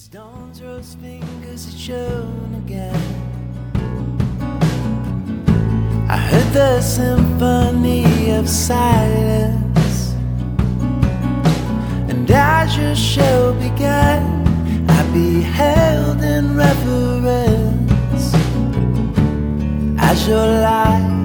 Stones, rose fingers had shown again. I heard the symphony of silence, and as your show began, I beheld in reverence as your light